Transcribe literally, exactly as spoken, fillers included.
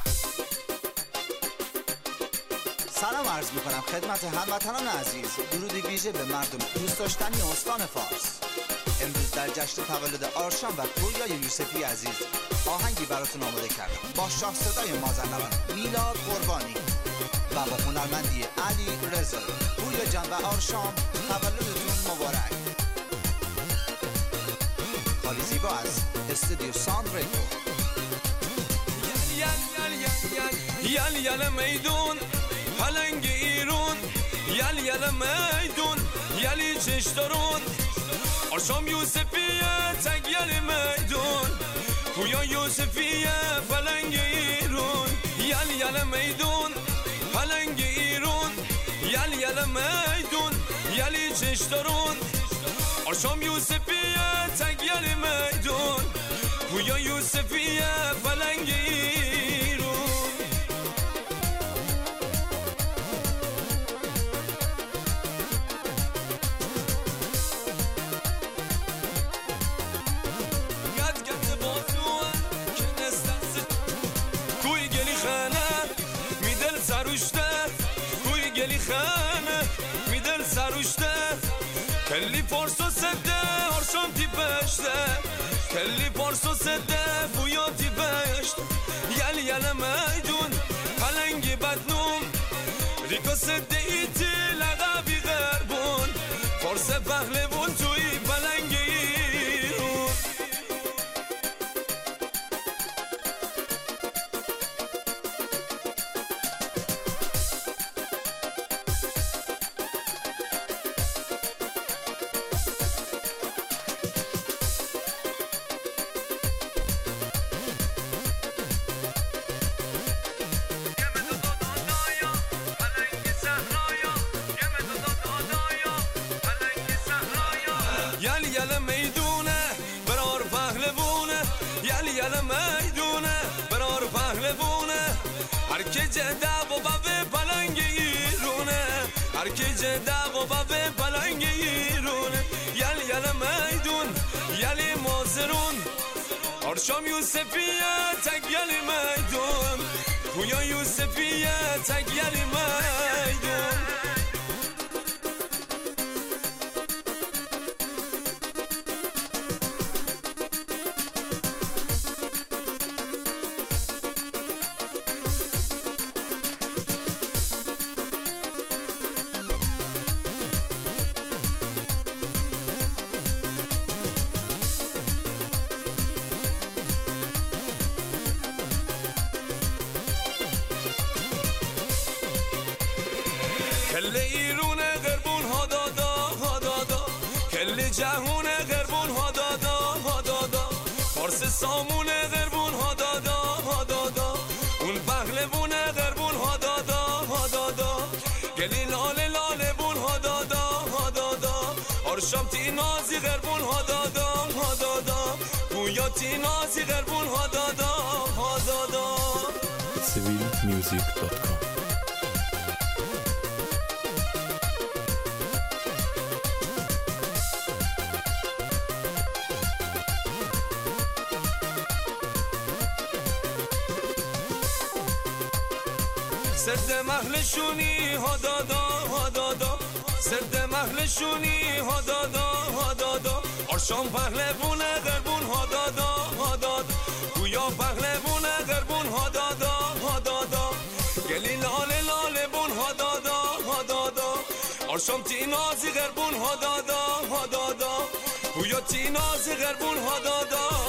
سلام عرض میکنم خدمت هموطنان عزیز. درودی ویژه به مردم دوست داشتنی استان فارس. امروز در جشن تولد آرشان و پویا یوسفی عزیز آهنگی براتون آماده کردم با شاه صدای مازندران میلاد قربانی و با هنرمندی علی رضا. پویا جان و آرشان تولدتون مبارک. خالی زیبا از استودیو ساند ریکو. یل یل یل یل یل یل میدون پلنگ ایرون، یل یل میدون یلی چشترون، آرشام یوسفیه تگ یل میدون، پویا یوسفیه پلنگ ایرون، یل یل میدون پلنگ ایرون، یل یل میدون یلی چشترون، آرشام یوسفیه تگ یل میدون، پویا یوسفیه پلنگ ایرون. کوی گلی خانه میدل سروشته، کلی پارسو سده آرشام تی بشته، کلی پارسو سده بویا تی بشت، یل یل میدون پلنگی بدنوم، ریکا سده ایتی لغبی غربون، فارس پهلوون توی پلنگی ایرون. یل یل میدونه برار پهلوونه، یل یل میدونه برار پهلوونه، هر که جده و بابه پلنگ ایرونه، هر که جده و بابه پلنگ ایرونه، یل یل میدون یلی مازرون، آرشام یوسفیه تگ یلی میدون، پویا یوسفیه تگ یلی میدون. کل ایرون غربون ها دادا ها دادا، کل جهون غربون ها دادا ها دادا، فارس سامون غربون ها دادا ها دادا، اون پهلوون غربون ها دادا ها دادا، گلی لاله لاله بون ها دادا ها دادا، آرشام تی نازی غربون ها دادا ها دادا، پویا تی نازی غربون ها دادا ها دادا. سیویل میوزیک دات کام. سرد محلشونی ها دادا ها دادا، سرد محلشونی ها دادا ها دادا، آرشام پهلوون غربون ها دادا ها دادا، پویا پهلوون غربون ها دادا ها دادا، گلی لاله لاله بون ها دادا ها دادا، آرشام تی نازی غربون ها دادا ها دادا، پویا تی نازی غربون ها دادا